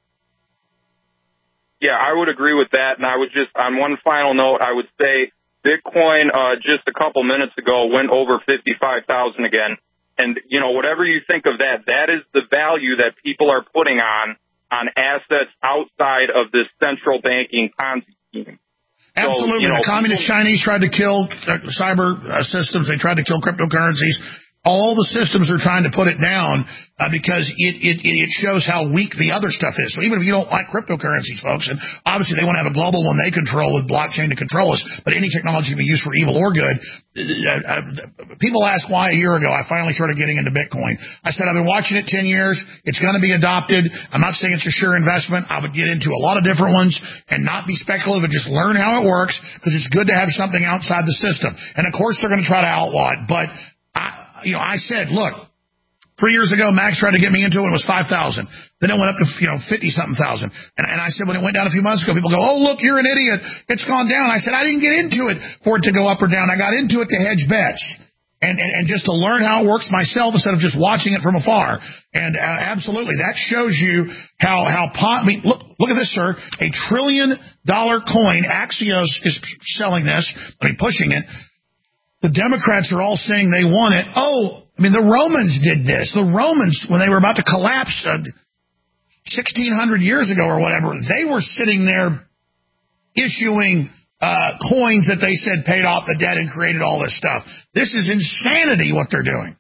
Yeah, I would agree with that. And I would just, on one final note, I would say Bitcoin uh, just a couple minutes ago went over fifty-five thousand again. And, you know, whatever you think of that, that is the value that people are putting on on assets outside of this central banking Ponzi scheme. Absolutely. So, you know, the communist people, Chinese tried to kill uh, cyber uh, systems. They tried to kill cryptocurrencies. All the systems are trying to put it down uh, because it, it it shows how weak the other stuff is. So even if you don't like cryptocurrencies, folks, and obviously they want to have a global one they control with blockchain to control us, but any technology can be used for evil or good. Uh, uh, people ask why a year ago I finally started getting into Bitcoin. I said I've been watching it ten years. It's going to be adopted. I'm not saying it's a sure investment. I would get into a lot of different ones and not be speculative and just learn how it works, because it's good to have something outside the system. And of course they're going to try to outlaw it, but I You know, I said, look, three years ago, Max tried to get me into it. It was five thousand. Then it went up to, you know, fifty-something thousand. And, and I said, when it went down a few months ago, people go, oh, look, you're an idiot. It's gone down. I said, I didn't get into it for it to go up or down. I got into it to hedge bets and, and, and just to learn how it works myself instead of just watching it from afar. And uh, absolutely, that shows you how, how pot, I mean, look, look at this, sir. A trillion dollar coin, Axios is selling this, I mean, pushing it. The Democrats are all saying they want it. Oh, I mean, the Romans did this. The Romans, when they were about to collapse uh, sixteen hundred years ago or whatever, they were sitting there issuing uh, coins that they said paid off the debt and created all this stuff. This is insanity what they're doing.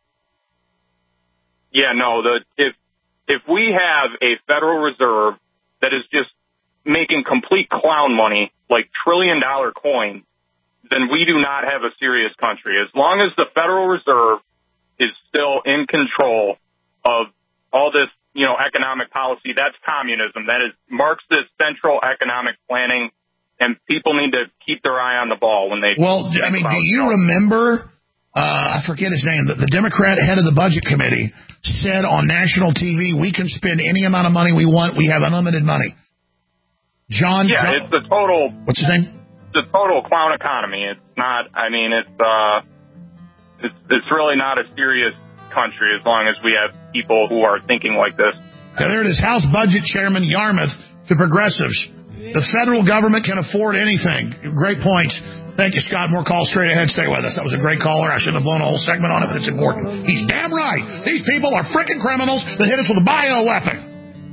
Yeah, no, the if if we have a Federal Reserve that is just making complete clown money, like trillion dollar coins, then we do not have a serious country. As long as the Federal Reserve is still in control of all this, you know, economic policy, that's communism. That is Marxist central economic planning, and people need to keep their eye on the ball when they... Well, I mean, do you remember, uh, I forget his name, the, the Democrat head of the Budget Committee said on national T V, we can spend any amount of money we want. We have unlimited money. John... Yeah, John, it's the total... What's his name? The total clown economy. It's not, I mean, it's, uh, it's, it's really not a serious country as long as we have people who are thinking like this. Yeah, there it is. House Budget Chairman Yarmouth to progressives. The federal government can afford anything. Great point. Thank you, Scott. More calls straight ahead. Stay with us. That was a great caller. I shouldn't have blown a whole segment on it, but it's important. He's damn right. These people are freaking criminals that hit us with a bioweapon.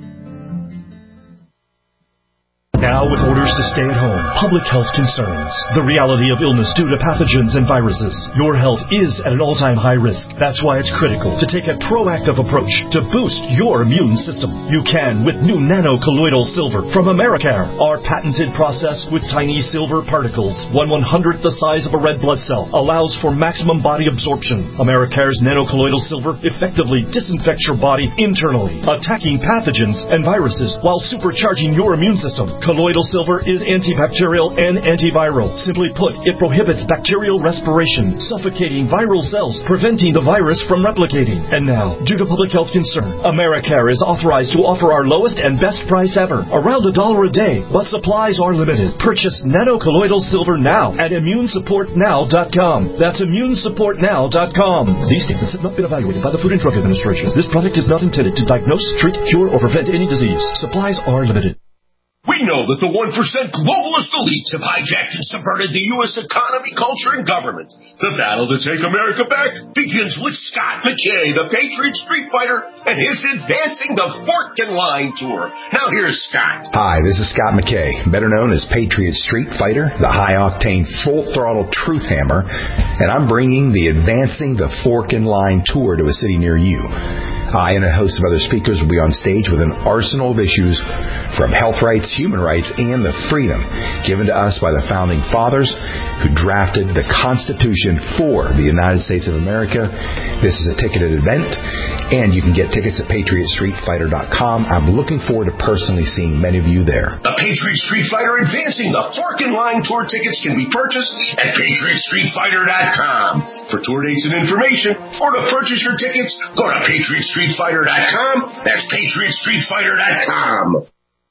Now with orders to stay at home, public health concerns, the reality of illness due to pathogens and viruses. Your health is at an all-time high risk. That's why it's critical to take a proactive approach to boost your immune system. You can with new nano-colloidal silver from Americare. Our patented process with tiny silver particles, one one-hundredth the size of a red blood cell, allows for maximum body absorption. Americare's nano-colloidal silver effectively disinfects your body internally, attacking pathogens and viruses while supercharging your immune system. Colloidal silver is antibacterial and antiviral. Simply put, it prohibits bacterial respiration, suffocating viral cells, preventing the virus from replicating. And now, due to public health concern, Americare is authorized to offer our lowest and best price ever, around a dollar a day, but supplies are limited. Purchase nano-colloidal silver now at immune support now dot com. That's immune support now dot com. These statements have not been evaluated by the Food and Drug Administration. This product is not intended to diagnose, treat, cure, or prevent any disease. Supplies are limited. We know that the one percent globalist elites have hijacked and subverted the U S economy, culture, and government. The battle to take America back begins with Scott McKay, the Patriot Street Fighter, and his Advancing the Fork and Line Tour. Now here's Scott. Hi, this is Scott McKay, better known as Patriot Street Fighter, the high-octane, full-throttle truth hammer, and I'm bringing the Advancing the Fork and Line Tour to a city near you. I and a host of other speakers will be on stage with an arsenal of issues from health rights, human rights, and the freedom given to us by the Founding Fathers who drafted the Constitution for the United States of America. This is a ticketed event, and you can get tickets at patriot street fighter dot com. I'm looking forward to personally seeing many of you there. The Patriot Street Fighter Advancing the Fork in Line Tour tickets can be purchased at patriot street fighter dot com. For tour dates and information, or to purchase your tickets, go to patriot street fighter dot com. That's patriot street fighter dot com.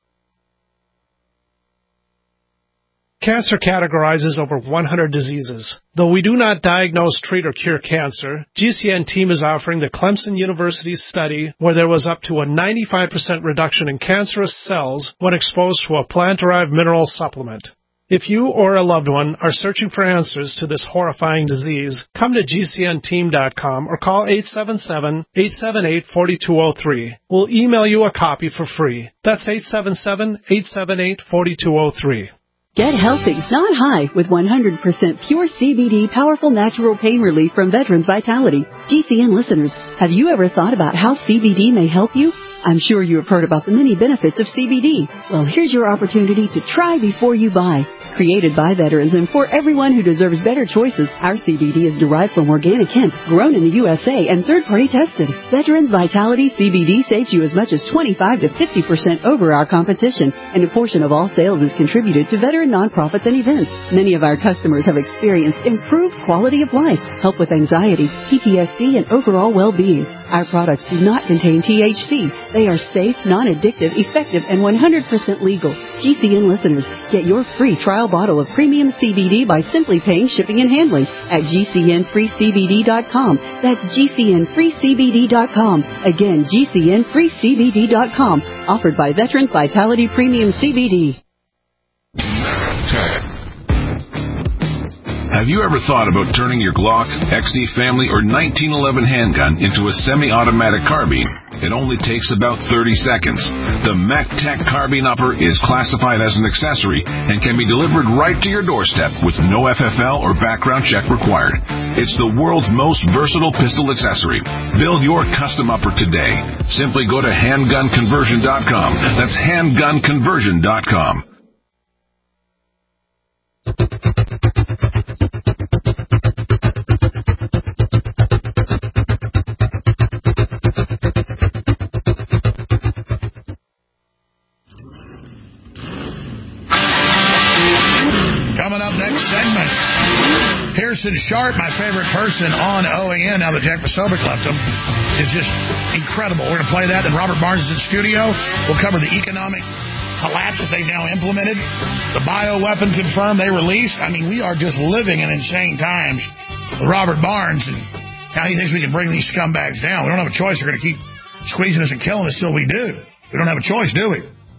Cancer categorizes over one hundred diseases. Though we do not diagnose, treat, or cure cancer, G C N team is offering the Clemson University study where there was up to a ninety-five percent reduction in cancerous cells when exposed to a plant-derived mineral supplement. If you or a loved one are searching for answers to this horrifying disease, come to G C N team dot com or call eight seven seven, eight seven eight, four two zero three. We'll email you a copy for free. That's eight seven seven, eight seven eight, four two zero three. Get healthy, not high, with one hundred percent pure C B D powerful natural pain relief from Veterans Vitality. G C N listeners, have you ever thought about how C B D may help you? I'm sure you have heard about the many benefits of C B D. Well, here's your opportunity to try before you buy. Created by veterans and for everyone who deserves better choices, our C B D is derived from organic hemp, grown in the U S A and third-party tested. Veterans Vitality C B D saves you as much as twenty-five to fifty percent over our competition, and a portion of all sales is contributed to veteran nonprofits and events. Many of our customers have experienced improved quality of life, help with anxiety, P T S D, and overall well-being. Our products do not contain T H C. They are safe, non-addictive, effective, and one hundred percent legal. G C N listeners, get your free trial bottle of premium C B D by simply paying shipping and handling at G C N free C B D dot com. That's G C N free C B D dot com. Again, G C N free C B D dot com. Offered by Veterans Vitality Premium C B D. Have you ever thought about turning your Glock, X D Family, or nineteen eleven handgun into a semi-automatic carbine? It only takes about thirty seconds. The MacTech Carbine Upper is classified as an accessory and can be delivered right to your doorstep with no F F L or background check required. It's the world's most versatile pistol accessory. Build your custom upper today. Simply go to handgun conversion dot com. That's handgun conversion dot com. Coming up next segment, Pearson Sharp, my favorite person on O A N now that Jack Posobiec left him, is just incredible. We're going to play that. Then Robert Barnes is in studio. We'll cover the economic collapse that they've now implemented. The bioweapon confirmed they released. I mean, we are just living in insane times with Robert Barnes and how he thinks we can bring these scumbags down. We don't have a choice. They're going to keep squeezing us and killing us till we do. We don't have a choice, do we?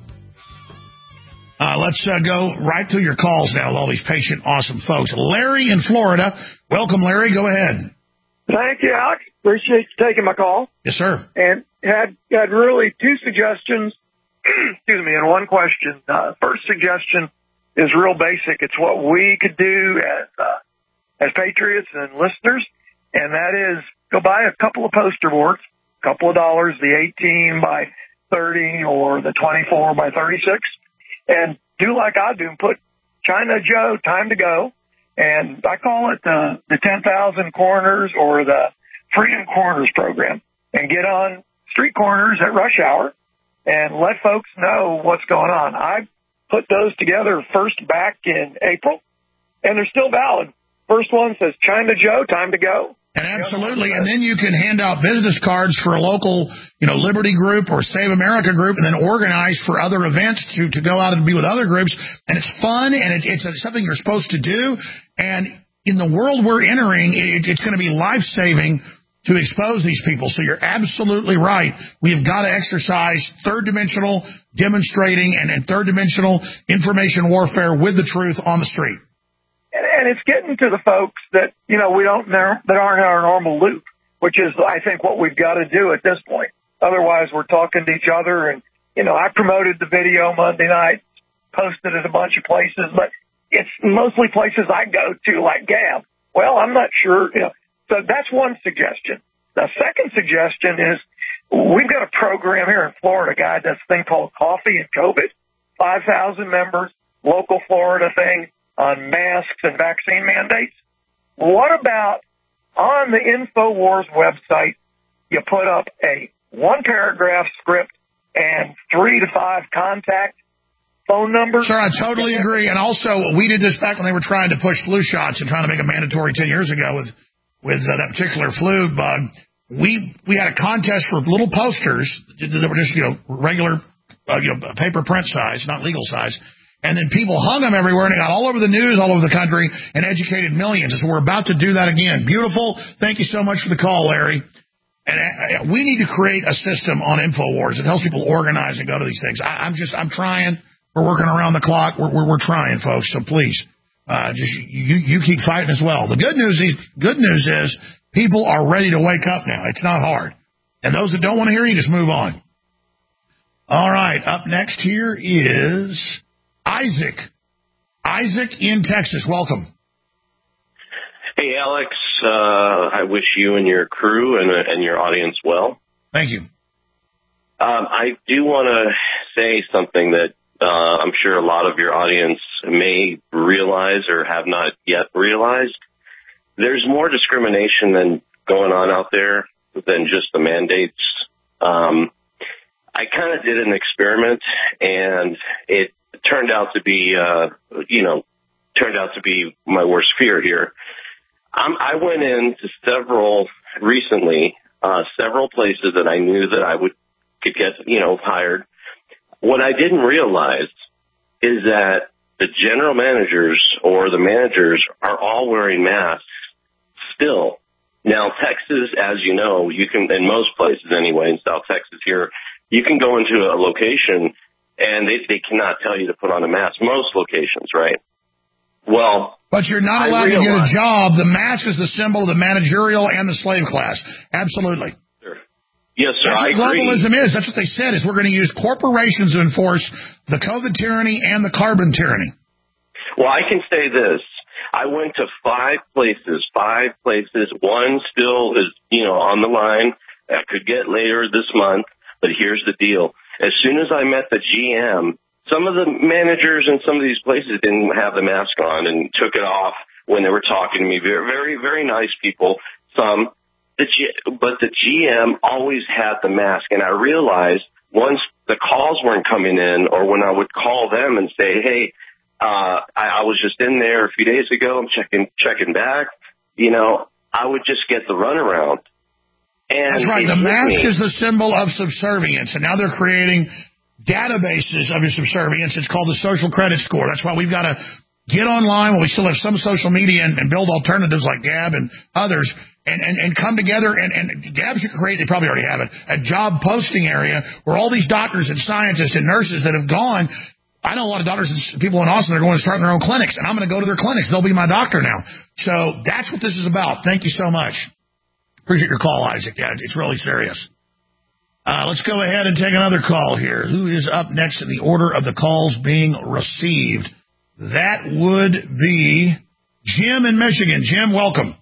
Uh, let's uh, go right to your calls now with all these patient, awesome folks. Larry in Florida. Welcome, Larry. Go ahead. Thank you, Alex. Appreciate you taking my call. Yes, sir. And had had really two suggestions, excuse me, and one question. Uh, first suggestion is real basic. It's what we could do as uh, as patriots and listeners, and that is go buy a couple of poster boards, a couple of dollars, the eighteen by thirty or the twenty-four by thirty-six. And do like I do and put China Joe, time to go. And I call it the, the ten thousand corners or the Freedom Corners program. And get on street corners at rush hour and let folks know what's going on. I put those together first back in April, and they're still valid. First one says China Joe, time to go. And absolutely, and then you can hand out business cards for a local, you know, Liberty group or Save America group, and then organize for other events to, to go out and be with other groups. And it's fun, and it, it's something you're supposed to do. And in the world we're entering, it, it's going to be life-saving to expose these people. So you're absolutely right. We have got to exercise third-dimensional demonstrating and, and third-dimensional information warfare with the truth on the street. And it's getting to the folks that, you know, we don't know, that aren't in our normal loop, which is, I think, what we've got to do at this point. Otherwise, we're talking to each other. And, you know, I promoted the video Monday night, posted it a bunch of places, but it's mostly places I go to, like Gab. Well, I'm not sure. You know, so that's one suggestion. The second suggestion is we've got a program here in Florida, guy does a thing called Coffee and COVID, five thousand members, local Florida thing on masks and vaccine mandates. What about on the InfoWars website, you put up a one-paragraph script and three to five contact phone numbers? Sir, I totally agree. And also, we did this back when they were trying to push flu shots and trying to make it mandatory ten years ago with with uh, that particular flu bug. We we had a contest for little posters that were just, you know, regular, uh, you know, paper print size, not legal size. And then people hung them everywhere, and it got all over the news, all over the country, and educated millions. And so we're about to do that again. Beautiful. Thank you so much for the call, Larry. And uh, we need to create a system on InfoWars that helps people organize and go to these things. I, I'm just, I'm trying. We're working around the clock. We're, we're, we're trying, folks. So please, uh, just you, you keep fighting as well. The good news is, good news is, people are ready to wake up now. It's not hard. And those that don't want to hear you, just move on. All right. Up next here is Isaac. Isaac in Texas. Welcome. Hey, Alex. Uh, I wish you and your crew and, uh, and your audience well. Thank you. Um, I do want to say something that uh, I'm sure a lot of your audience may realize or have not yet realized. There's more discrimination than going on out there than just the mandates. Um, I kind of did an experiment, and it turned out to be, uh, you know, turned out to be my worst fear here. Um, I went into several recently, uh, several places that I knew that I would could get, you know, hired. What I didn't realize is that the general managers or the managers are all wearing masks still. Now, Texas, as you know, you can, in most places anyway, in South Texas here, you can go into a location and they, they cannot tell you to put on a mask. Most locations, right? Well, but you're not allowed to get a job. The mask is the symbol of the managerial and the slave class. Absolutely. Sure. Yes, sir. That's I what agree. globalism is. That's what they said, is we're going to use corporations to enforce the COVID tyranny and the carbon tyranny. Well, I can say this. I went to five places, five places. One still is, you know, on the line. I could get later this month, but here's the deal. As soon as I met the G M, some of the managers in some of these places didn't have the mask on and took it off when they were talking to me. Very, very, very nice people. Some, the G, but the G M always had the mask, and I realized once the calls weren't coming in, or when I would call them and say, "Hey, uh, I, I was just in there a few days ago. I'm checking, checking back," you know, I would just get the runaround. And that's right. The mask is the symbol of subservience, and now they're creating databases of your subservience. It's called the social credit score. That's why we've got to get online while we still have some social media and, and build alternatives like Gab and others and, and, and come together. And, and Gab should create, they probably already have it, a job posting area where all these doctors and scientists and nurses that have gone. I know a lot of doctors and people in Austin are going to start their own clinics, and I'm going to go to their clinics. They'll be my doctor now. So that's what this is about. Thank you so much. Appreciate your call, Isaac. Yeah, it's really serious. Uh, let's go ahead and take another call here. Who is up next in the order of the calls being received? That would be Jim in Michigan. Jim, welcome.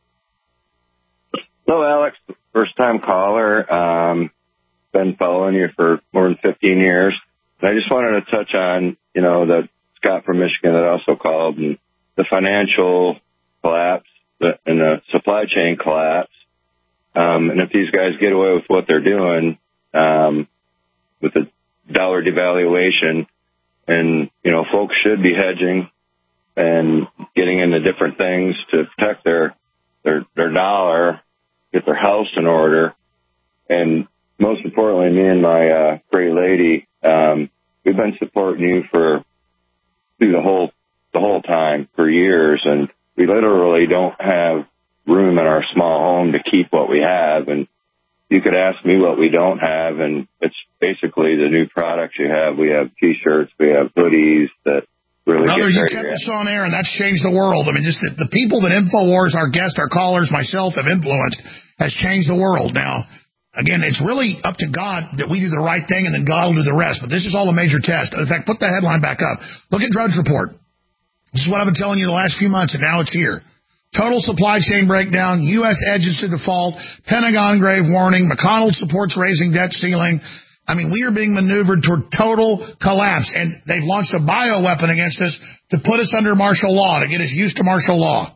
Hello, Alex. First time caller. Um, been following you for more than fifteen years. And I just wanted to touch on, you know, the Scott from Michigan that also called, and the financial collapse and the supply chain collapse. Um, and if these guys get away with what they're doing, um, with the dollar devaluation, and, you know, folks should be hedging and getting into different things to protect their, their, their dollar, get their house in order. And most importantly, me and my, uh, great lady, um, we've been supporting you for through the whole, the whole time for years. And we literally don't have room in our small home to keep what we have. And you could ask me what we don't have, and it's basically the new products you have. We have T-shirts, we have hoodies that really Brother, get you kept us on air, and that's changed the world. I mean, just the, the people that InfoWars, our guests, our callers, myself, have influenced has changed the world. Now, again, it's really up to God that we do the right thing, and then God will do the rest. But this is all a major test. In fact, put the headline back up. Look at Drudge Report. This is what I've been telling you the last few months, and now it's here. Total supply chain breakdown, U S edges to default, Pentagon grave warning, McConnell supports raising debt ceiling. I mean, we are being maneuvered toward total collapse, and they've launched a bioweapon against us to put us under martial law, to get us used to martial law.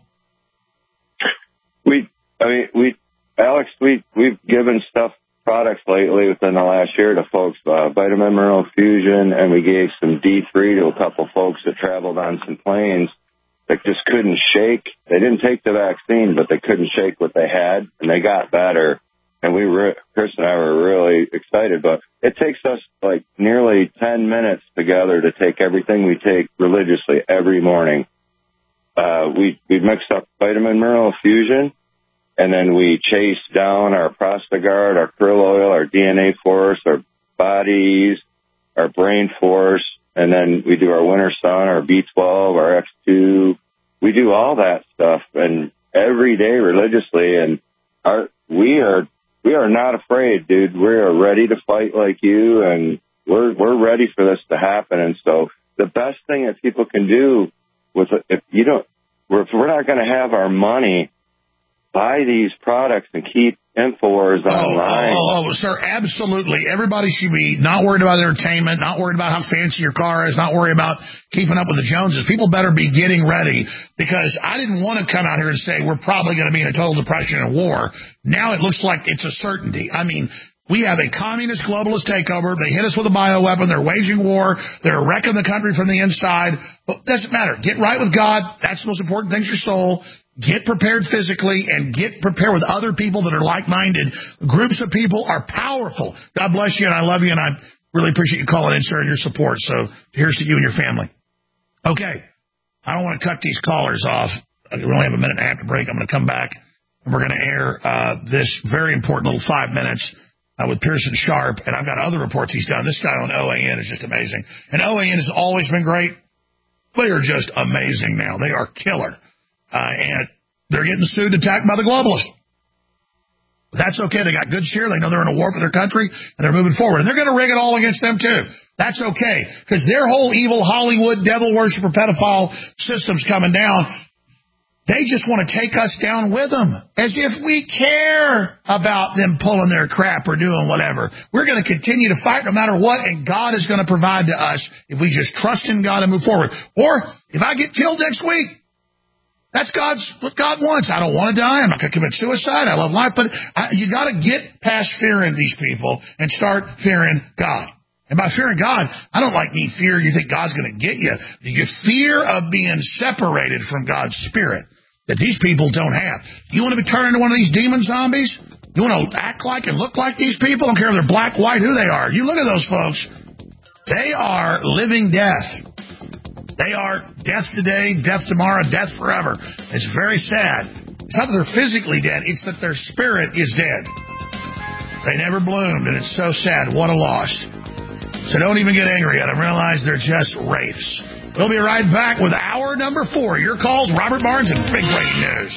We, I mean, we, Alex, we, we've given stuff, products lately within the last year to folks, uh, Vitamin Mineral Fusion, and we gave some D three to a couple folks that traveled on some planes that just couldn't shake. They didn't take the vaccine, but they couldn't shake what they had, and they got better. And we were, Chris and I were really excited, but it takes us like nearly ten minutes together to take everything we take religiously every morning. Uh, we, we mixed up Vitamin Mineral Fusion, and then we chase down our Prostagard, our krill oil, our D N A Force, our bodies, our brain force, and then we do our Winter Sun, our B twelve, our X two. We do all that stuff, and every day religiously, and our, we are, we are not afraid, dude. We are ready to fight like you, and we're, we're ready for this to happen. And so the best thing that people can do with, if you don't, if we're not going to have our money, buy these products and keep InfoWars online. Oh, oh, oh, sir, absolutely. Everybody should be not worried about entertainment, not worried about how fancy your car is, not worried about keeping up with the Joneses. People better be getting ready, because I didn't want to come out here and say we're probably going to be in a total depression and war. Now it looks like it's a certainty. I mean, we have a communist globalist takeover. They hit us with a bioweapon. They're waging war. They're wrecking the country from the inside. But it doesn't matter. Get right with God. That's the most important thing, your soul. Get prepared physically and get prepared with other people that are like-minded. Groups of people are powerful. God bless you, and I love you, and I really appreciate you calling in, sir, and your support. So here's to you and your family. Okay. I don't want to cut these callers off. We only have a minute and a half to break. I'm going to come back, and we're going to air uh, this very important little five minutes uh, with Pearson Sharp, and I've got other reports he's done. This guy on O A N is just amazing. And O A N has always been great. They are just amazing now. They are killer. Uh, and they're getting sued and attacked by the globalists. But that's okay. They got good share. They know they're in a war for their country, and they're moving forward. And they're going to rig it all against them, too. That's okay, because their whole evil Hollywood, devil worshiper, pedophile system's coming down. They just want to take us down with them, as if we care about them pulling their crap or doing whatever. We're going to continue to fight no matter what, and God is going to provide to us if we just trust in God and move forward. Or if I get killed next week, that's God's what God wants. I don't want to die. I'm not going to commit suicide. I love life. But I, you got to get past fearing these people and start fearing God. And by fearing God, I don't like mean fear you think God's going to get you. You fear of being separated from God's Spirit that these people don't have. You want to be turned into one of these demon zombies? You want to act like and look like these people? I don't care if they're black, white, who they are. You look at those folks. They are living death. They are death today, death tomorrow, death forever. It's very sad. It's not that they're physically dead. It's that their spirit is dead. They never bloomed, and it's so sad. What a loss. So don't even get angry at them. Realize they're just wraiths. We'll be right back with hour number four. Your calls, Robert Barnes, and big breaking news.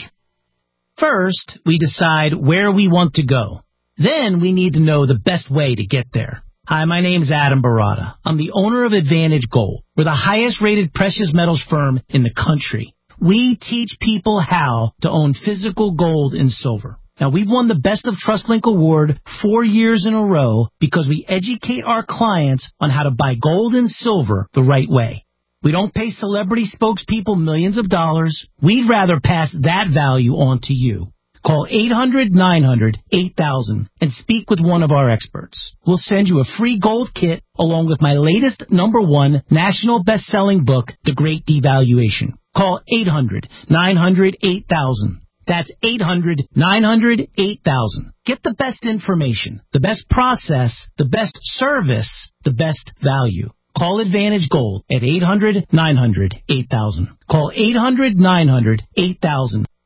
First, we decide where we want to go. Then we need to know the best way to get there. Hi, my name's Adam Barata. I'm the owner of Advantage Gold. We're the highest-rated precious metals firm in the country. We teach people how to own physical gold and silver. Now, we've won the Best of TrustLink Award four years in a row because we educate our clients on how to buy gold and silver the right way. We don't pay celebrity spokespeople millions of dollars. We'd rather pass that value on to you. Call eight hundred nine hundred eight thousand and speak with one of our experts. We'll send you a free gold kit along with my latest number one national best-selling book, The Great Devaluation. Call eight hundred nine hundred eight thousand. That's eight hundred nine hundred eight thousand. Get the best information, the best process, the best service, the best value. Call Advantage Gold at eight hundred nine hundred eight thousand. Call eight hundred nine hundred eight thousand.